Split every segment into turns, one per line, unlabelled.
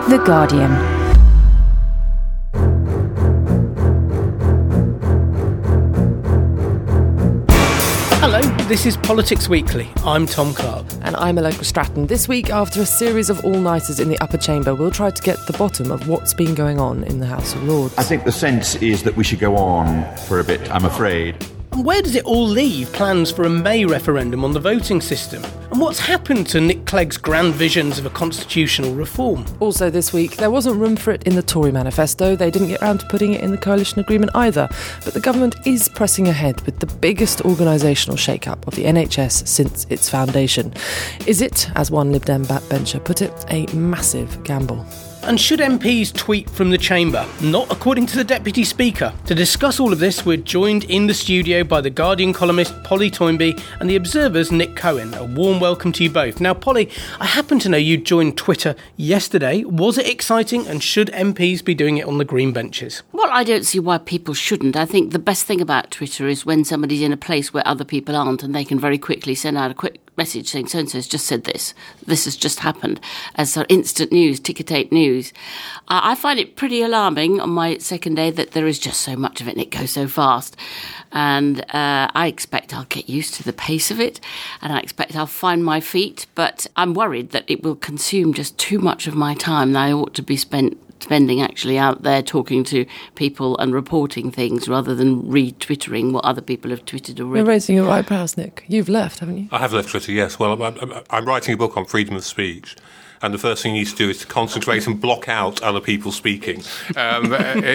The Guardian.
Hello, this is Politics Weekly. I'm Tom Clark.
And I'm Allegra Stratton. This week, after a series of all-nighters in the upper chamber, we'll try to get to the bottom of what's been going on in the House of Lords.
I think the sense is that we should go on for a bit, I'm afraid.
And where does it all leave plans for a May referendum on the voting system? And what's happened to Nick Clegg's grand visions of a constitutional reform?
Also this week, there wasn't room for it in the Tory manifesto. They didn't get round to putting it in the coalition agreement either. But the government is pressing ahead with the biggest organisational shake-up of the NHS since its foundation. Is it, as one Lib Dem backbencher put it, a massive gamble?
And should MPs tweet from the chamber? Not according to the Deputy Speaker. To discuss all of this, we're joined in the studio by The Guardian columnist Polly Toynbee and The Observer's Nick Cohen. A warm welcome to you both. Now, Polly, I happen to know you joined Twitter yesterday. Was it exciting, and should MPs be doing it on the green benches?
Well, I don't see why people shouldn't. I think the best thing about Twitter is when somebody's in a place where other people aren't, and they can very quickly send out a quick message saying so-and-so's just said this has just happened, as sort of instant news, ticker-tape news. I find it pretty alarming on my second day that there is just so much of it and it goes so fast. And I expect I'll get used to the pace of it, and I expect I'll find my feet, but I'm worried that it will consume just too much of my time that I ought to be spending actually out there talking to people and reporting things rather than retwittering what other people have tweeted already.
You're raising your eyebrows, Nick. You've left, haven't you?
I have left Twitter, yes. Well, I'm writing a book on freedom of speech, and the first thing you need to do is to concentrate and block out other people speaking. I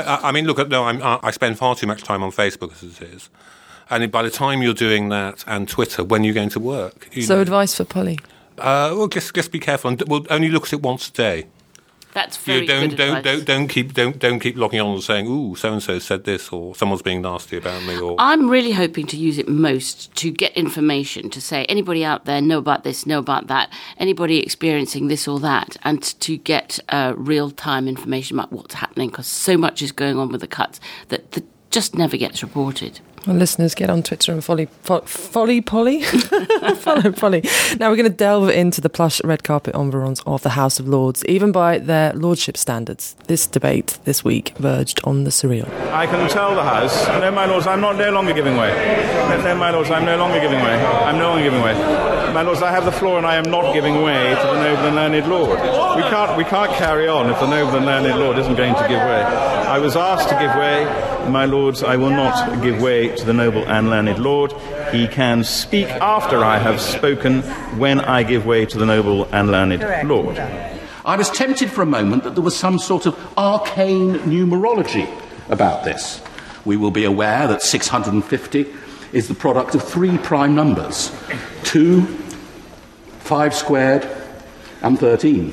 spend far too much time on Facebook as it is. And by the time you're doing that and Twitter, when you're going to work...
Advice for Polly?
Well, just be careful. And we'll only look at it once a day.
That's very good advice.
Don't keep logging on and saying, "Ooh, so and so said this," or "Someone's being nasty about me." Or
I'm really hoping to use it most to get information, to say anybody out there know about this, know about that, anybody experiencing this or that, and to get real time information about what's happening, because so much is going on with the cuts that just never gets reported.
Well, listeners, get on Twitter and follow Polly. Follow Polly. Now we're going to delve into the plush red carpet environs of the House of Lords, even by their lordship standards. This debate this week verged on the surreal.
I can tell the House, no, my lords, I'm no longer giving way. No, my lords, I'm no longer giving way. I'm no longer giving way. My lords, I have the floor and I am not giving way to the noble and learned Lord. We can't carry on if the noble and learned Lord isn't going to give way. I was asked to give way. My lords, I will not give way to the noble and learned Lord. He can speak after I have spoken when I give way to the noble and learned Lord.
I was tempted for a moment that there was some sort of arcane numerology about this. We will be aware that 650 is the product of three prime numbers: 2, 5 squared, and 13.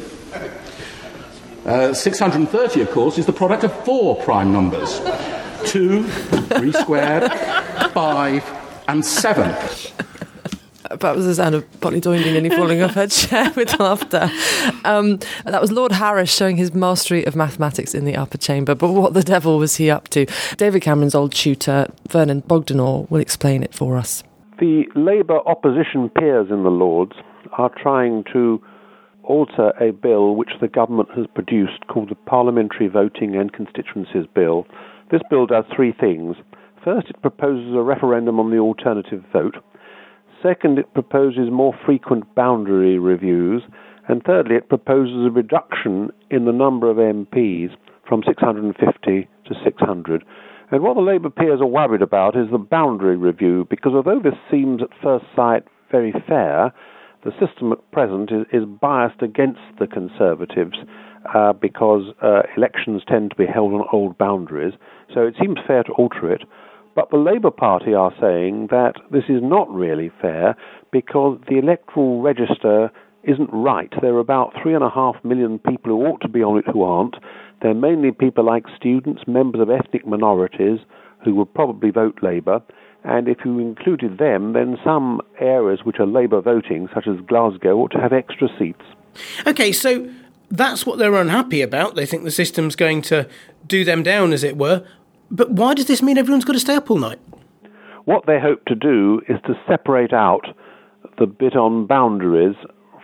630, of course, is the product of 4 prime numbers: 2, 3 squared, 5, and 7.
That was the sound of Polly Toynbee nearly falling off her chair with laughter. That was Lord Harris showing his mastery of mathematics in the upper chamber. But what the devil was he up to? David Cameron's old tutor, Vernon Bogdanor, will explain it for us.
The Labour opposition peers in the Lords are trying to alter a bill which the government has produced called the Parliamentary Voting and Constituencies Bill. This bill does 3 things. First, it proposes a referendum on the alternative vote. Second, it proposes more frequent boundary reviews. And thirdly, it proposes a reduction in the number of MPs from 650 to 600. And what the Labour peers are worried about is the boundary review, because although this seems at first sight very fair, the system at present is biased against the Conservatives because elections tend to be held on old boundaries. So it seems fair to alter it. But the Labour Party are saying that this is not really fair because the electoral register isn't right. There are about 3.5 million people who ought to be on it who aren't. They're mainly people like students, members of ethnic minorities who would probably vote Labour. And if you included them, then some areas which are Labour voting, such as Glasgow, ought to have extra seats.
OK, so that's what they're unhappy about. They think the system's going to do them down, as it were. But why does this mean everyone's got to stay up all night?
What they hope to do is to separate out the bit on boundaries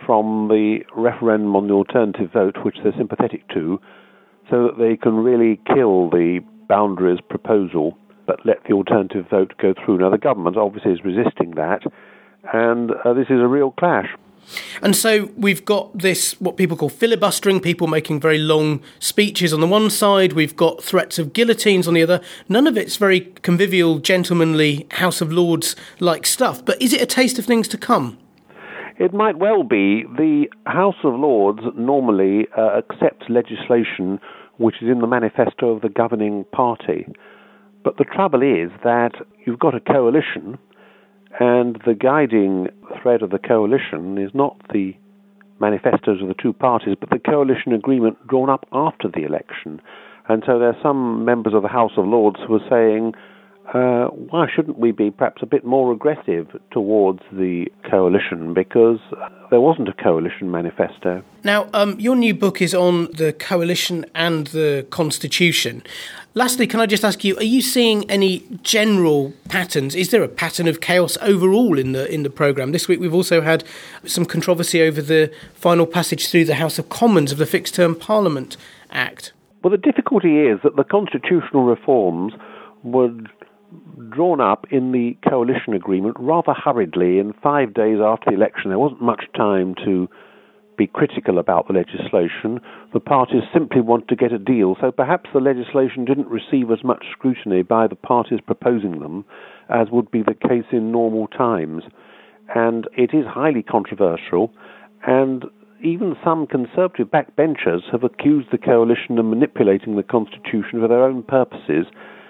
from the referendum on the alternative vote, which they're sympathetic to, so that they can really kill the boundaries proposal but let the alternative vote go through. Now, the government obviously is resisting that, and this is a real clash.
And so we've got this, what people call filibustering, people making very long speeches on the one side. We've got threats of guillotines on the other. None of it's very convivial, gentlemanly, House of Lords-like stuff. But is it a taste of things to come?
It might well be. The House of Lords normally accepts legislation which is in the manifesto of the governing party. But the trouble is that you've got a coalition, and the guiding thread of the coalition is not the manifestos of the two parties, but the coalition agreement drawn up after the election. And so there are some members of the House of Lords who are saying, why shouldn't we be perhaps a bit more aggressive towards the coalition, because there wasn't a coalition manifesto.
Now, your new book is on the coalition and the Constitution. Lastly, can I just ask you, are you seeing any general patterns? Is there a pattern of chaos overall in the programme? This week we've also had some controversy over the final passage through the House of Commons of the Fixed Term Parliament Act.
Well, the difficulty is that the constitutional reforms were drawn up in the coalition agreement rather hurriedly, in 5 days after the election. There wasn't much time to be critical about the legislation. The parties simply want to get a deal, so perhaps the legislation didn't receive as much scrutiny by the parties proposing them as would be the case in normal times. And it is highly controversial, and even some conservative backbenchers have accused the coalition of manipulating the Constitution for their own purposes.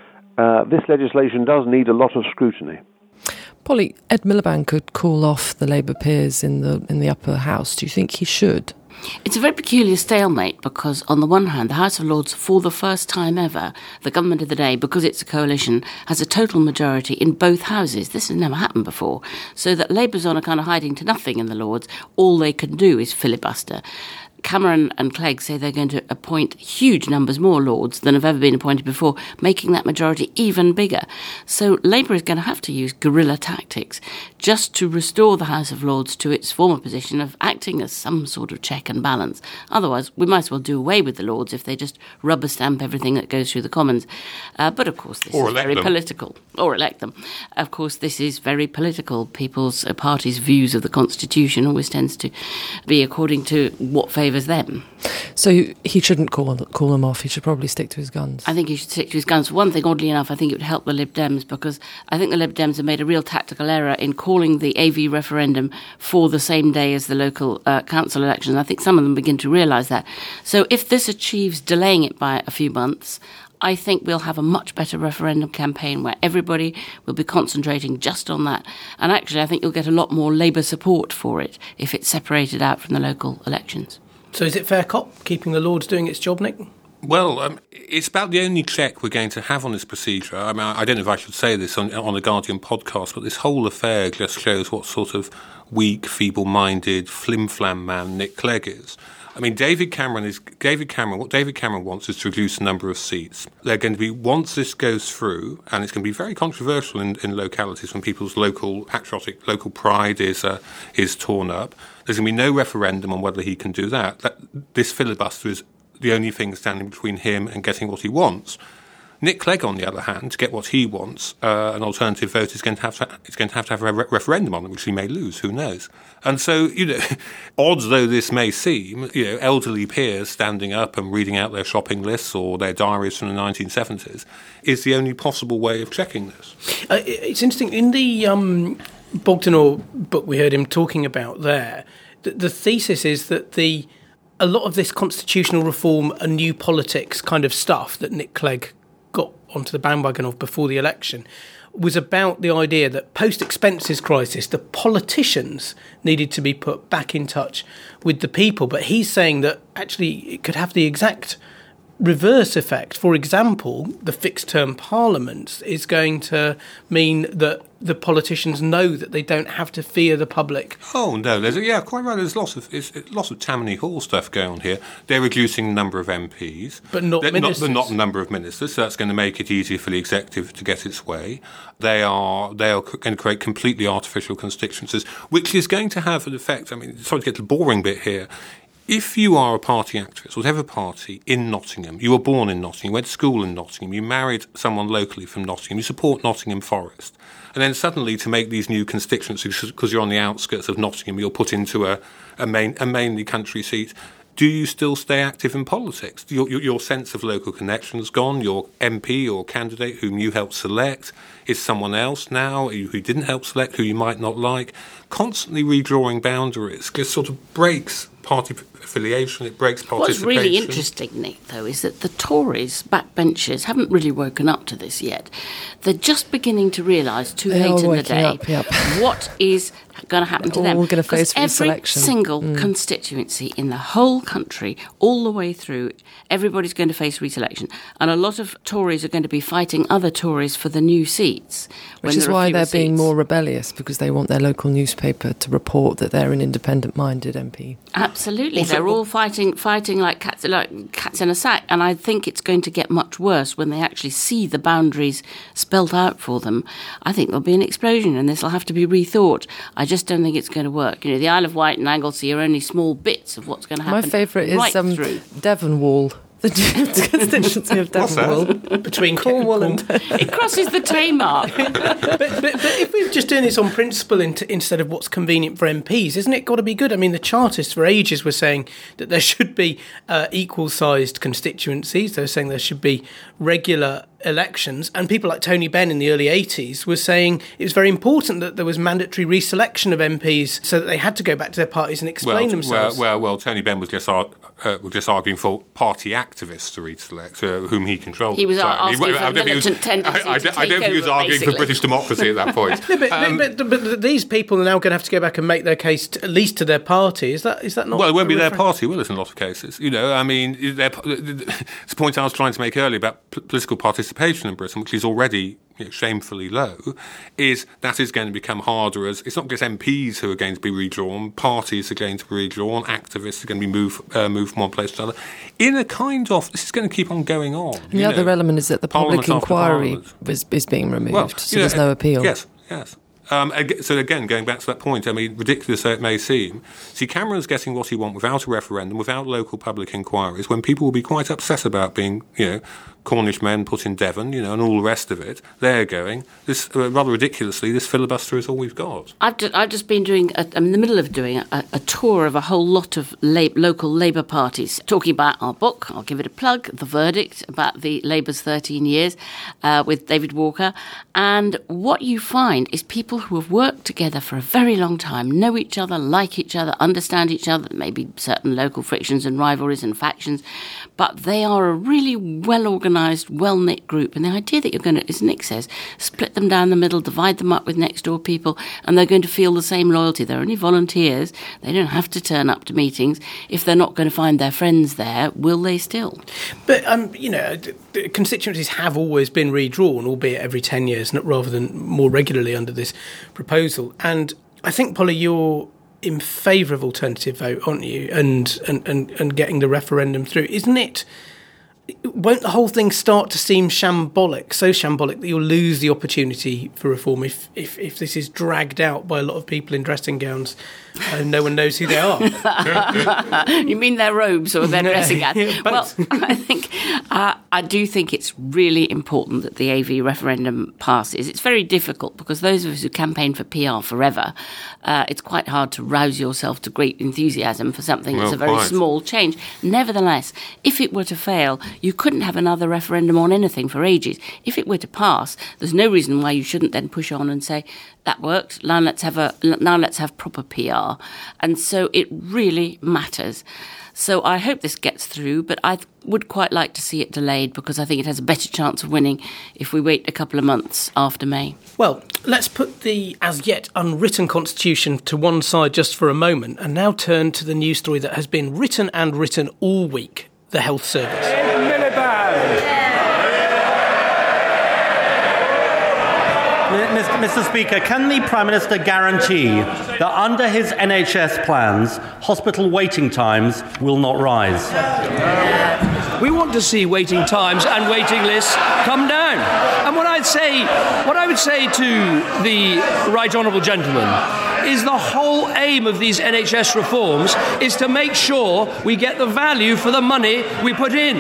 This legislation does need a lot of scrutiny.
Polly, Ed Miliband could call off the Labour peers in the upper house. Do you think he should?
It's a very peculiar stalemate because, on the one hand, the House of Lords, for the first time ever, the government of the day, because it's a coalition, has a total majority in both houses. This has never happened before. So that Labour's on a kind of hiding to nothing in the Lords. All they can do is filibuster. Cameron and Clegg say they're going to appoint huge numbers more Lords than have ever been appointed before, making that majority even bigger. So Labour is going to have to use guerrilla tactics just to restore the House of Lords to its former position of acting as some sort of check and balance. Otherwise, we might as well do away with the Lords if they just rubber stamp everything that goes through the Commons. But of course, this is very political. Or elect them. Of course, this is very political. People's parties' views of the Constitution always tends to be according to what favours them.
So he shouldn't call them off. He should probably stick to his guns.
I think he should stick to his guns. For one thing, oddly enough, I think it would help the Lib Dems, because I think the Lib Dems have made a real tactical error in calling the AV referendum for the same day as the local council elections. I think some of them begin to realise that. So if this achieves delaying it by a few months, I think we'll have a much better referendum campaign where everybody will be concentrating just on that. And actually, I think you'll get a lot more Labour support for it if it's separated out from the local elections.
So is it fair cop, keeping the Lords doing its job, Nick?
Well, it's about the only check we're going to have on this procedure. I mean, I don't know if I should say this on the Guardian podcast, but this whole affair just shows what sort of weak, feeble-minded, flim-flam man Nick Clegg is. I mean, what David Cameron wants is to reduce the number of seats. They're going to be, once this goes through, and it's going to be very controversial in localities when people's local pride is torn up, there's going to be no referendum on whether he can do that. This filibuster is the only thing standing between him and getting what he wants. Nick Clegg, on the other hand, to get what he wants, an alternative vote is going to have to have a referendum on it, which he may lose. Who knows? And so, odd though this may seem, elderly peers standing up and reading out their shopping lists or their diaries from the 1970s is the only possible way of checking this.
It's interesting. In the Bogdanor book we heard him talking about there, the thesis is that a lot of this constitutional reform and new politics kind of stuff that Nick Clegg got onto the bandwagon of before the election was about the idea that post-expenses crisis, the politicians needed to be put back in touch with the people. But he's saying that actually it could have the exact reverse effect. For example, the fixed-term parliaments is going to mean that the politicians know that they don't have to fear the public.
Oh no, quite right. There's lots of Tammany Hall stuff going on here. They're reducing the number of MPs,
but not ministers.
But not the number of ministers. So that's going to make it easier for the executive to get its way. They are going to create completely artificial constituencies, which is going to have an effect. I mean, sorry to get to the boring bit here. If you are a party activist, whatever party, in Nottingham, you were born in Nottingham, you went to school in Nottingham, you married someone locally from Nottingham, you support Nottingham Forest, and then suddenly to make these new constituencies, because you're on the outskirts of Nottingham, you're put into a mainly country seat, do you still stay active in politics? Your sense of local connection has gone. Your MP or candidate whom you helped select is someone else now who didn't help select, who you might not like. Constantly redrawing boundaries just sort of breaks party affiliation, it breaks participation.
What's really interesting, Nick, though, is that the Tories, backbenchers, haven't really woken up to this yet. They're just beginning to realise, too late in the day, what is going to happen to them.
We're going to face
every
reselection.
Single constituency in the whole country, all the way through, everybody's going to face reselection. And a lot of Tories are going to be fighting other Tories for the new seats.
Which is why they're being more rebellious, because they want their local newspaper to report that they're an independent-minded MP.
Absolutely. They're all fighting like cats in a sack. And I think it's going to get much worse when they actually see the boundaries spelt out for them. I think there'll be an explosion and this will have to be rethought. I just don't think it's going to work. You know, the Isle of Wight and Anglesey are only small bits of what's going to happen.
My favourite is Devonwall. The constituency of Devonwall.
Between Cornwall and...
It crosses the Tamar.
but if we're just doing this on principle instead of what's convenient for MPs, isn't it got to be good? I mean, the Chartists for ages were saying that there should be equal-sized constituencies. They were saying there should be regular elections, and people like Tony Benn in the early 80s was saying it was very important that there was mandatory reselection of MPs so that they had to go back to their parties and explain themselves.
Well, Tony Benn was just arguing for party activists to reselect, whom he controlled.
He was asking for militant tendency
I don't think he was arguing for British democracy at that point.
but these people are now going to have to go back and make their case at least to their party. Is that not?
Well, it won't be their party, will it? In a lot of cases, you know. I mean, it's a point I was trying to make earlier about political participation in Britain, which is already shamefully low, is going to become harder as it's not just MPs who are going to be redrawn, parties are going to be redrawn, activists are going to be moved from one place to another. In a kind of, this is going to keep on going on.
And the other element is that the public inquiry is being removed, so there's no appeal.
Yes. So again, going back to that point, I mean, ridiculous though it may seem, Cameron's getting what he wants without a referendum, without local public inquiries, when people will be quite upset about being, Cornish men put in Devon, and all the rest of it. They're going. This rather ridiculously, this filibuster is all we've got.
I've just been I'm in the middle of doing a tour of a whole lot of local Labour parties, talking about our book. I'll give it a plug, The Verdict, about the Labour's 13 years with David Walker. And what you find is people who have worked together for a very long time, know each other, like each other, understand each other, maybe certain local frictions and rivalries and factions, but they are a really well-organised, well-knit group. And the idea that you're going to, as Nick says, split them down the middle, divide them up with next-door people, and they're going to feel the same loyalty. They're only volunteers. They don't have to turn up to meetings. If they're not going to find their friends there, will they still?
But, the constituencies have always been redrawn, albeit every 10 years, rather than more regularly under this proposal. And I think, Polly, you're in favour of alternative vote, aren't you? And getting the referendum through, isn't it? Won't the whole thing start to seem shambolic, so shambolic that you'll lose the opportunity for reform if this is dragged out by a lot of people in dressing gowns and no one knows who they are?
You mean their robes or their dressing gowns?
Yeah,
well, I do think it's really important that the AV referendum passes. It's very difficult because those of us who campaign for PR forever, it's quite hard to rouse yourself to great enthusiasm for something that's a very small change. Nevertheless, if it were to fail, you couldn't have another referendum on anything for ages. If it were to pass, there's no reason why you shouldn't then push on and say, that worked, now let's have proper PR. And so it really matters. So I hope this gets through, but I would quite like to see it delayed because I think it has a better chance of winning if we wait a couple of months after May.
Well, let's put the as yet unwritten constitution to one side just for a moment and now turn to the news story that has been written all week, the health service.
In a minute Mr. Speaker, can the Prime Minister guarantee that under his NHS plans, hospital waiting times will not rise?
We want to see waiting times and waiting lists come down. And what I would say to the right honourable gentleman is the whole aim of these NHS reforms is to make sure we get the value for the money we put in.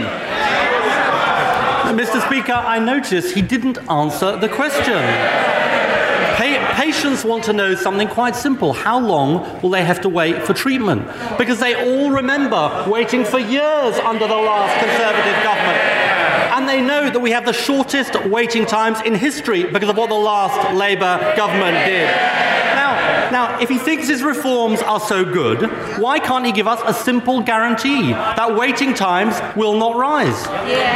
Mr. Speaker, I notice he didn't answer the question. Patients want to know something quite simple. How long will they have to wait for treatment? Because they all remember waiting for years under the last Conservative government. And they know that we have the shortest waiting times in history because of what the last Labour government did. Now, if he thinks his reforms are so good, why can't he give us a simple guarantee that waiting times will not rise?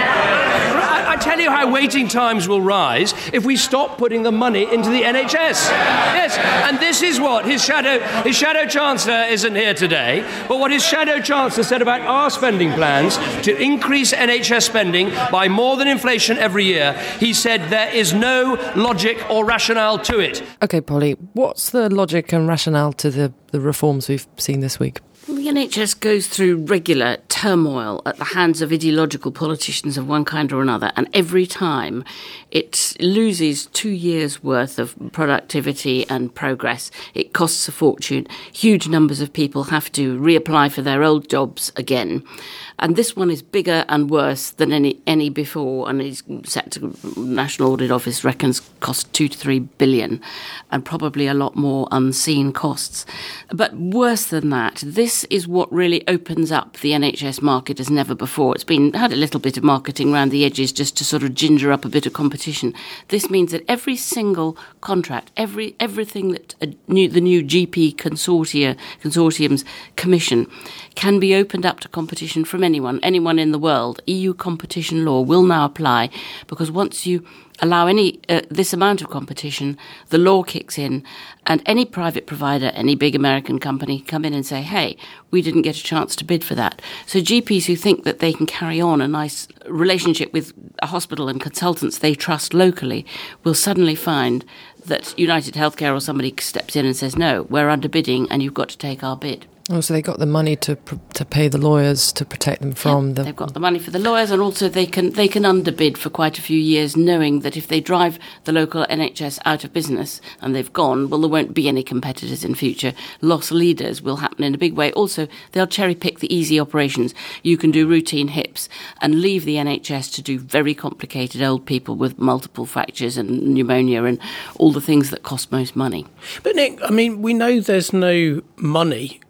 I tell you how waiting times will rise if we stop putting the money into the NHS. Yes, and this is what his shadow chancellor isn't here today, but what his shadow chancellor said about our spending plans to increase NHS spending by more than inflation every year. He said there is no logic or rationale to it.
OK, Polly, what's the logic and rationale to the reforms we've seen this week?
The NHS goes through regular turmoil at the hands of ideological politicians of one kind or another, and every time it loses 2 years' worth of productivity and progress. It costs a fortune. Huge numbers of people have to reapply for their old jobs again. And this one is bigger and worse than any before, and is set to, National Audit Office reckons, cost 2 to 3 billion, and probably a lot more unseen costs. But worse than that, this is what really opens up the NHS market as never before. It's had a little bit of marketing around the edges just to sort of ginger up a bit of competition. This means that every single contract, everything that the new GP consortiums commission can be opened up to competition from anyone in the world. EU competition law will now apply, because once you allow this amount of competition, the law kicks in, and any private provider, any big American company, come in and say, hey, we didn't get a chance to bid for that. So GPs who think that they can carry on a nice relationship with a hospital and consultants they trust locally will suddenly find that United Healthcare or somebody steps in and says, no, we're underbidding and you've got to take our bid.
Oh, so they got the money to pay the lawyers to protect them from
They've got the money for the lawyers, and also they can underbid for quite a few years, knowing that if they drive the local NHS out of business and they've gone, well, there won't be any competitors in future. Loss leaders will happen in a big way. Also, they'll cherry pick the easy operations. You can do routine HIPs and leave the NHS to do very complicated old people with multiple fractures and pneumonia and all the things that cost most money.
But Nick, I mean, we know there's no money.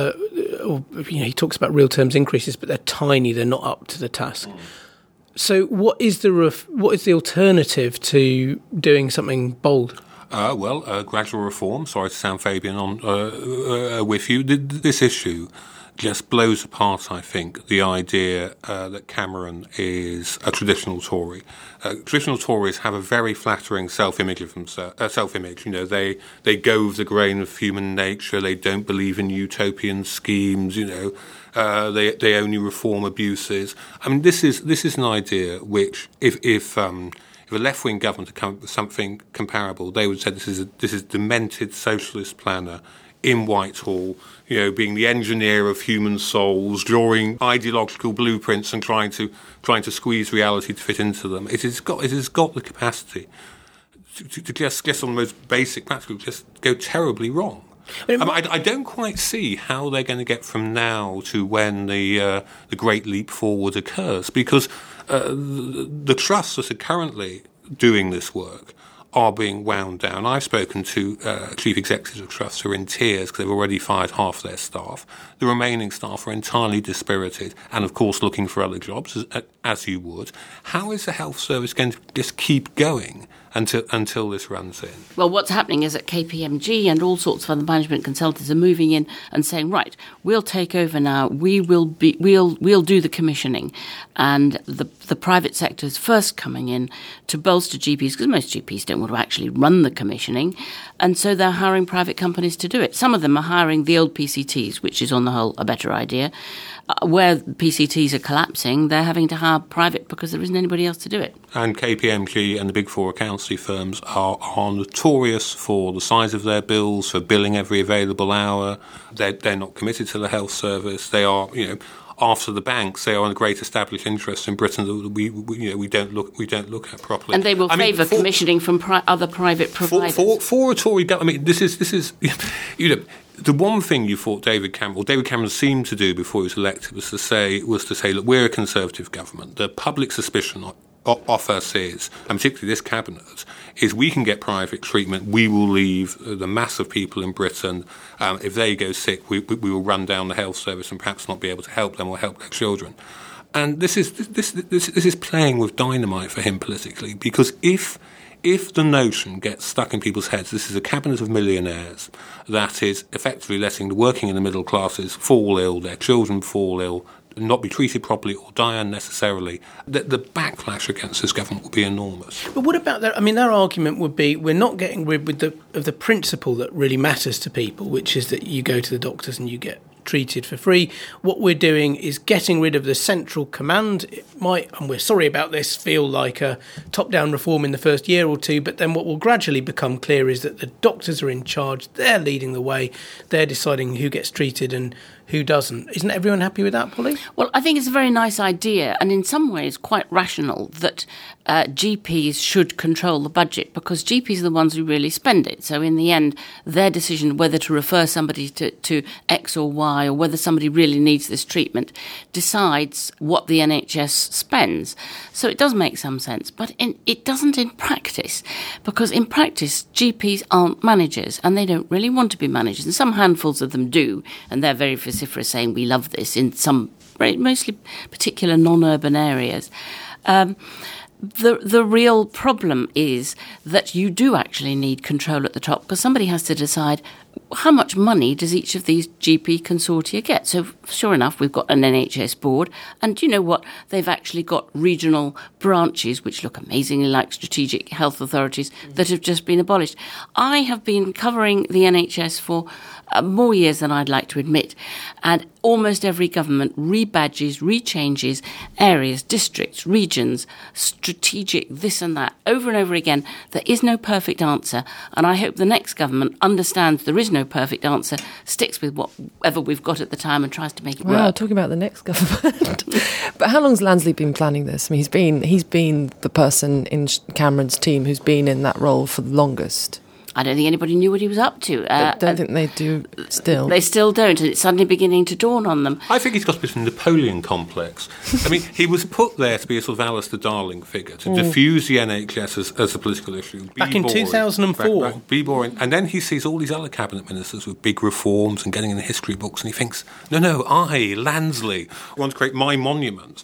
He talks about real terms increases, but they're tiny. They're not up to the task. So, what is the alternative to doing something bold?
Gradual reform. Sorry to sound Fabian on with you. This issue just blows apart, I think, the idea that Cameron is a traditional Tory. Traditional Tories have a very flattering self-image of themselves. Self-image, they go with the grain of human nature. They don't believe in utopian schemes. They only reform abuses. I mean, this is an idea which, if a left-wing government had come up with something comparable, they would say this is demented socialist planner in Whitehall, being the engineer of human souls, drawing ideological blueprints and trying to squeeze reality to fit into them. It has got the capacity to just on the most basic practical, just go terribly wrong. I don't quite see how they're going to get from now to when the great leap forward occurs, because the trusts that are currently doing this work are being wound down. I've spoken to chief executives of trusts who are in tears because they've already fired half their staff. The remaining staff are entirely dispirited and, of course, looking for other jobs, as you would. How is the health service going to just keep going until this runs in?
Well, what's happening is that KPMG and all sorts of other management consultants are moving in and saying, right, we'll take over now. We'll do the commissioning, and the private sector is first coming in to bolster GPs, because most GPs don't want to actually run the commissioning, and so they're hiring private companies to do it. Some of them are hiring the old PCTs, which is on the whole a better idea. where PCTs are collapsing, they're having to hire private because there isn't anybody else to do it.
And KPMG and the big four accountancy firms are notorious for the size of their bills, for billing every available hour. They're not committed to the health service. They are, after the banks, they are a great established interest in Britain that we don't look at properly.
And they will favour commissioning from other private providers.
For a Tory government, this is the one thing you thought David Cameron seemed to do before he was elected was to say, look, we're a Conservative government. The public suspicion of us is, and particularly this cabinet, is we can get private treatment. We will leave the mass of people in Britain. If they go sick, we will run down the health service and perhaps not be able to help them or help their children. And this is playing with dynamite for him politically, because if the notion gets stuck in people's heads, this is a cabinet of millionaires that is effectively letting the working and the middle classes fall ill, their children fall ill, not be treated properly or die unnecessarily, the backlash against this government will be enormous.
But what about that? I mean, their argument would be we're not getting rid of the principle that really matters to people, which is that you go to the doctors and you get treated for free. What we're doing is getting rid of the central command. It might, and we're sorry about this, feel like a top-down reform in the first year or two, but then what will gradually become clear is that the doctors are in charge, they're leading the way, they're deciding who gets treated and who doesn't. Isn't everyone happy with that, Polly?
Well, I think it's a very nice idea, and in some ways quite rational, that GPs should control the budget, because GPs are the ones who really spend it. So in the end, their decision whether to refer somebody to X or Y, or whether somebody really needs this treatment, decides what the NHS spends. So it does make some sense, but it doesn't in practice, because in practice, GPs aren't managers, and they don't really want to be managers, and some handfuls of them do, and they're very vociferous saying we love this in some mostly particular non-urban areas. The real problem is that you do actually need control at the top, because somebody has to decide how much money does each of these GP consortia get. So sure enough, we've got an NHS board, and you know what? They've actually got regional branches, which look amazingly like strategic health authorities, that have just been abolished. I have been covering the NHS for more years than I'd like to admit, and almost every government rebadges, rechanges areas, districts, regions, strategic this and that, over and over again. There is no perfect answer, and I hope the next government understands there is no perfect answer, sticks with whatever we've got at the time and tries to make it work.
Wow, talking about the next government. But how long's Lansley been planning this? I mean, he's been the person in Cameron's team who's been in that role for the longest.
I don't think anybody knew what he was up to.
I don't think they do still.
They still don't, and it's suddenly beginning to dawn on them.
I think he's got a bit of a Napoleon complex. I mean, he was put there to be a sort of Alistair Darling figure, to diffuse the NHS as a political issue.
Back in 2004.
Be boring. And then he sees all these other cabinet ministers with big reforms and getting in the history books, and he thinks, no, I, Lansley, want to create my monument.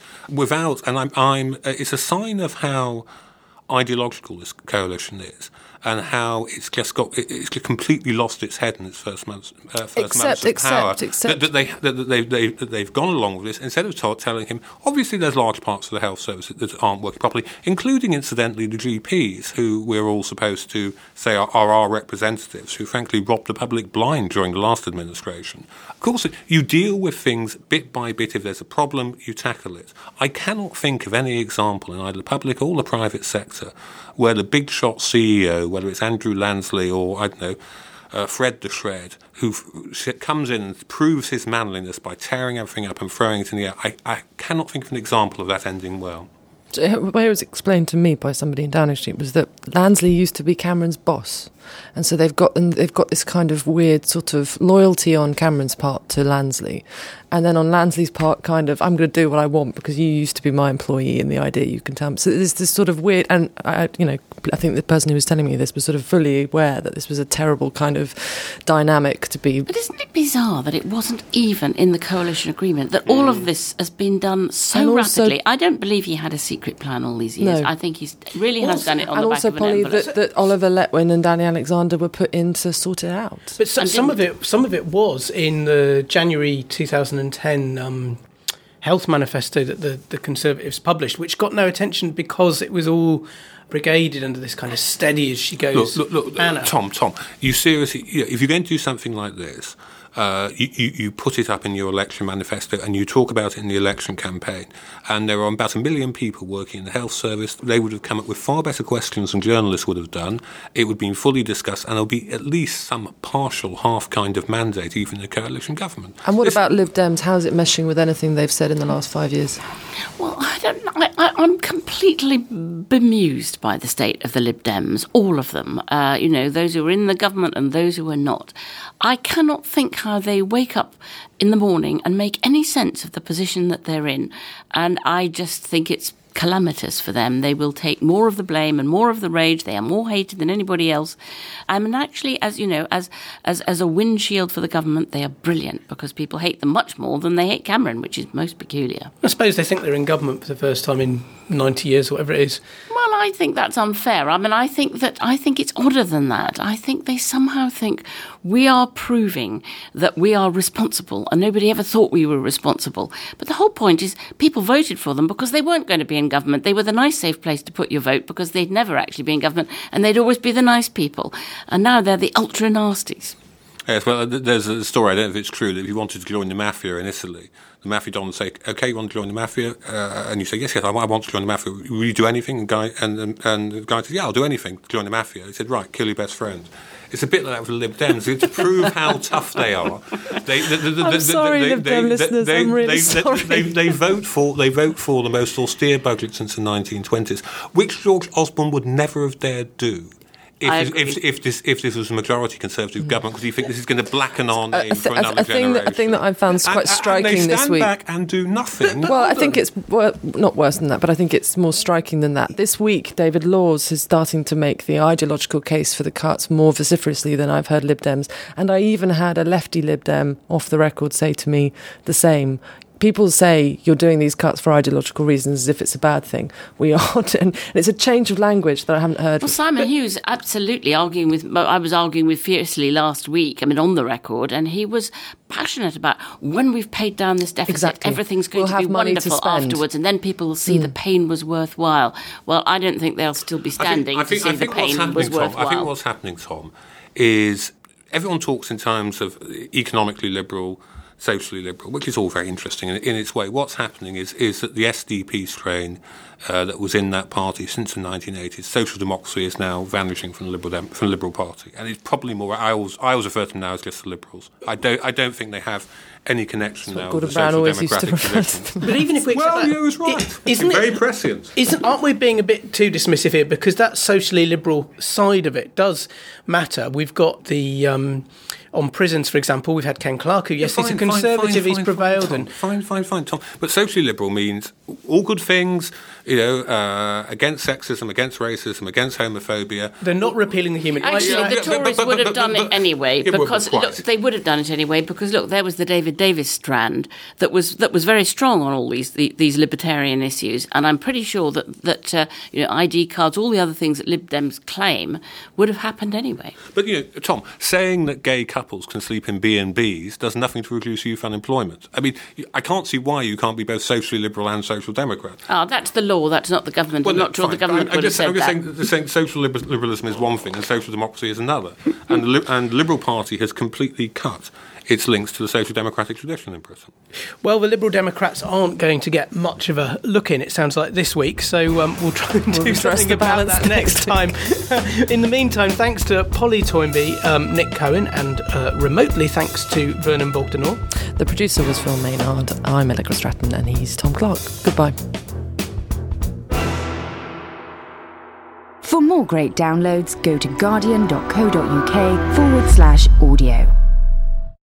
It's a sign of how ideological this coalition is, and how it's completely lost its head in its first months of power. That they've gone along with this instead of telling him. Obviously, there's large parts of the health service that aren't working properly, including, incidentally, the GPs, who we're all supposed to say are our representatives, who frankly robbed the public blind during the last administration. Of course, you deal with things bit by bit. If there's a problem, you tackle it. I cannot think of any example in either the public or the private sector where the big shot CEO, whether it's Andrew Lansley or, I don't know, Fred the Shred, who comes in and proves his manliness by tearing everything up and throwing it in the air. I cannot think of an example of that ending well.
The way it was explained to me by somebody in Downing Street was that Lansley used to be Cameron's boss, and so they've got this kind of weird sort of loyalty on Cameron's part to Lansley, and then on Lansley's part, kind of, I'm going to do what I want because you used to be my employee, and the idea you can tell me. So there's this sort of weird, and I think the person who was telling me this was sort of fully aware that this was a terrible kind of dynamic to be.
But isn't it bizarre that it wasn't even in the coalition agreement, that all of this has been done so rapidly? I don't believe he had a secret plan all these years. No. I think he really has done it on the back of an envelope. And also, Polly, that Oliver Letwin and Danny Alexander were put in to sort it out.
But some of it was in the January 2010 health manifesto that the Conservatives published, which got no attention because it was all brigaded under this kind of steady as she goes
look,
banner.
Tom, you seriously, if you're going to do something like this, you put it up in your election manifesto and you talk about it in the election campaign, and there are about 1 million people working in the health service, they would have come up with far better questions than journalists would have done. It would have been fully discussed, and there'll be at least some partial, half kind of mandate, even in a coalition government.
And what about Lib Dems? How is it meshing with anything they've said in the last 5 years?
Well, I don't know. I'm completely bemused by the state of the Lib Dems, all of them, those who are in the government and those who are not. I cannot think how they wake up in the morning and make any sense of the position that they're in. And I just think it's calamitous for them. They will take more of the blame and more of the rage. They are more hated than anybody else. And actually, as a windshield for the government, they are brilliant because people hate them much more than they hate Cameron, which is most peculiar.
I suppose they think they're in government for the first time in 90 years, or whatever it is.
Well, I think that's unfair. I mean, I think it's odder than that. I think they somehow think we are proving that we are responsible, and nobody ever thought we were responsible. But the whole point is people voted for them because they weren't going to be in government. They were the nice, safe place to put your vote because they'd never actually be in government, and they'd always be the nice people. And now they're the ultra-nasties.
Yes, well, there's a story, I don't know if it's true, that if you wanted to join the mafia in Italy, the mafia don would say, OK, you want to join the mafia? And you say, yes, I want to join the mafia. Will you do anything? And the guy said, yeah, I'll do anything to join the mafia. He said, right, kill your best friend. It's a bit like that with the Lib Dems. To prove how tough they are.
I'm sorry, Lib Dem listeners, I'm really sorry.
They vote for the most austere budget since the 1920s, which George Osborne would never have dared do. If this was a majority Conservative government, because you think this is going to blacken our name for another generation.
A thing that I found quite striking this week.
And they stand back and do nothing.
Well, I think it's not worse than that, but I think it's more striking than that. This week, David Laws is starting to make the ideological case for the cuts more vociferously than I've heard Lib Dems. And I even had a lefty Lib Dem off the record say to me the same. People say you're doing these cuts for ideological reasons as if it's a bad thing. We aren't. And it's a change of language that I haven't heard.
Well, Simon Hughes absolutely I was arguing with fiercely last week, on the record, and he was passionate about when we've paid down this deficit, everything's going to be wonderful afterwards, and then people will see the pain was worthwhile. Well, I don't think they'll still be standing to see the pain was worthwhile.
I think what's happening, Tom, is everyone talks in terms of economically liberal, socially liberal, which is all very interesting in its way. What's happening is that the SDP strain that was in that party since the 1980s, social democracy, is now vanishing from the Liberal Party, and it's probably more. I always refer to them now as just the Liberals. I don't think they have any connection now with the Social Democratic tradition.
But even if we accept
you was right. Isn't it very prescient?
Aren't we being a bit too dismissive here? Because that socially liberal side of it does matter. We've got the on prisons, for example, we've had Ken Clarke, who, yes, he's a Conservative, he's prevailed.
Fine, Tom. But socially liberal means all good things, against sexism, against racism, against homophobia.
They're not repealing the Human Rights Act.
Actually, the Tories would have done it anyway, because, they would have done it anyway, because, there was the David Davis strand that was very strong on all these libertarian issues, and I'm pretty sure that ID cards, all the other things that Lib Dems claim, would have happened anyway.
But, Tom, saying that gay couples can sleep in B&Bs does nothing to reduce youth unemployment. I can't see why you can't be both socially liberal and social democrat.
Oh, that's the law, that's not the government. I'm not sure the government would have said that.
I'm just saying social liberalism is one thing and social democracy is another. And the Liberal Party has completely cut its links to the social democratic tradition in Britain.
Well, the Liberal Democrats aren't going to get much of a look in, it sounds like, this week, so we'll try and do something about that next time. In the meantime, thanks to Polly Toynbee, Nick Cohen, and remotely thanks to Vernon Bogdanor.
The producer was Phil Maynard, I'm Allegra Stratton, and he's Tom Clark. Goodbye.
For more great downloads, go to guardian.co.uk/audio.